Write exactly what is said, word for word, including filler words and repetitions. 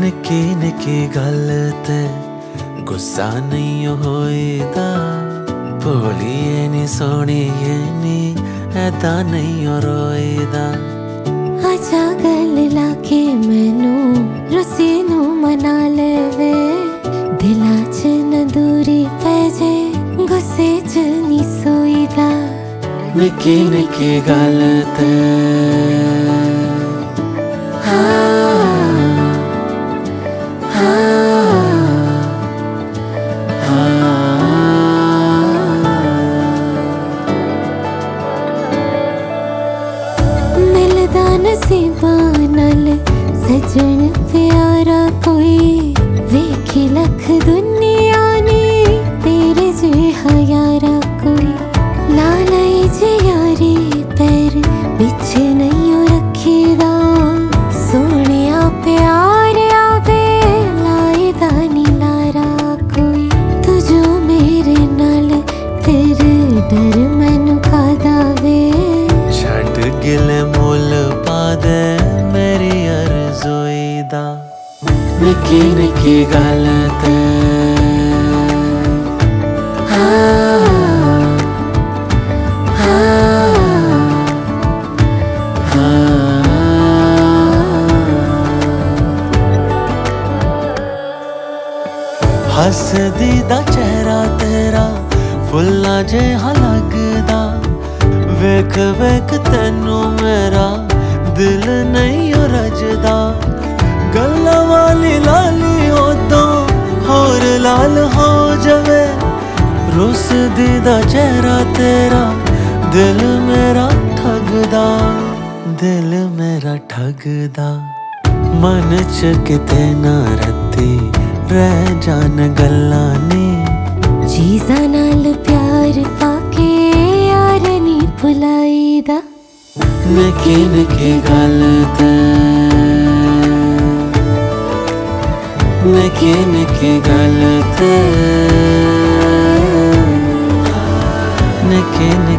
निकी निकी गल ते गुस्सा नहीं होईदा, भोलिए नी सोहणीए नी ऐदा नहीं रोईदा। आजा गल लाके मैनू रुसी नू मना लेवे, दिला च न दूरी पै जे गुस्से च नी सोईदा। निकी निकी गल ते मिलदा नसीबां नाल सजन प्यारा कोई, वेखी लख दुनिया ने तेरे जिहा यारा कोई। ला लई जे यारी पैर पिछे नहीं रखीदा, सोहणिया प्यार आवे लाईदा नी लारा कोई। तू जो मेरे नाल फिर डर मैनू कादा वे, छड़ गिले मुल पा दे मेरी अर्ज़ोई दा। निकी निकी गल ते हसदी दा चेहरा तेरा फुल्ला जिहा लगदा, वेख वेख तैनू मेरा दिल नहीं रजदा। गल्लां वाली लाली उदों होर लाल हो जावे, रुसदी दा चेहरा तेरा दिल मेरा ठगदा, दिल मेरा ठगदा। मन च किते ना रत्ती रह जान गल्लां नी, चीज़ां नाल प्यार पाके यार नी भुलाईदा। निकी निकी गल ते निकी निकी गल ते निकी निकी